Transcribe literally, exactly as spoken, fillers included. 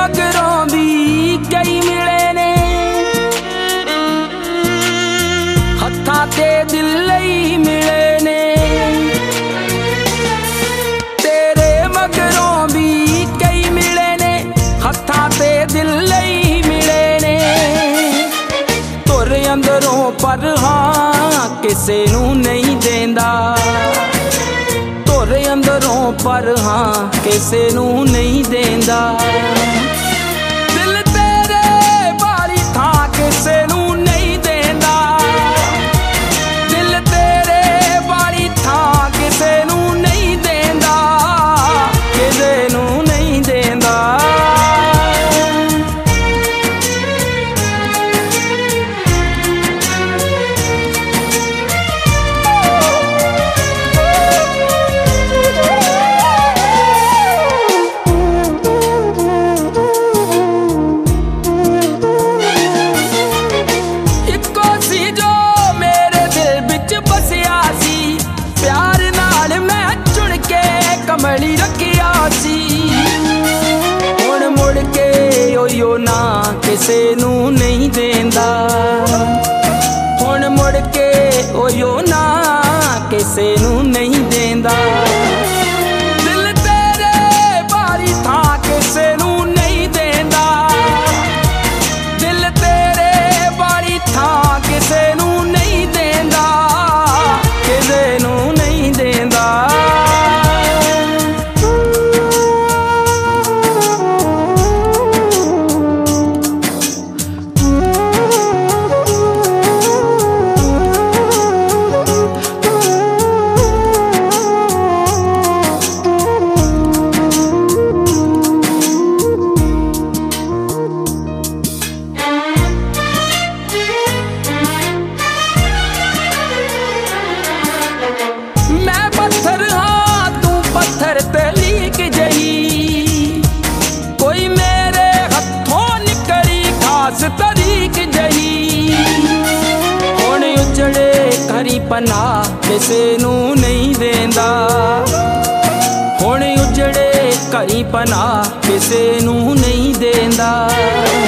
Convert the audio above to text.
मगरों भी कई मिले ने, हत्था ते दिल लई मिले ने। तेरे मगरों भी कई मिले ने, हत्था ते दिल लई मिले ने। तुर अंदरों पर हाँ किसे नू नहीं देंदा, तुर अंदरों पर हाँ किसे नू नहीं देंदा। दिल तेरे वाली थां किसे नू नहीं देंदा, दिल तेरे वाली थां किसे नू नहीं देंदा, किसे नू नहीं देंदा। कमली रखिया सी हुण मुड़ के ओयो ना किसे नू नहीं देंदा, हुण मुड़ के ओयो ना किसे नू नहीं देंदा। दिल तेरे वाली थां किसे नू नहीं देंदा, दिल तेरे वाली थां किसे नू नहीं देंदा, किसे नू नहीं देंदा। मैं पत्थर हाँ तू पत्थर ते लीक जही, कोई मेरे हथों निकली खास तरीक जही। हुण उजड़े घरी पना किसे नू नहीं देंदा, हुण उजड़े घरी पना किसे नू नहीं देंदा।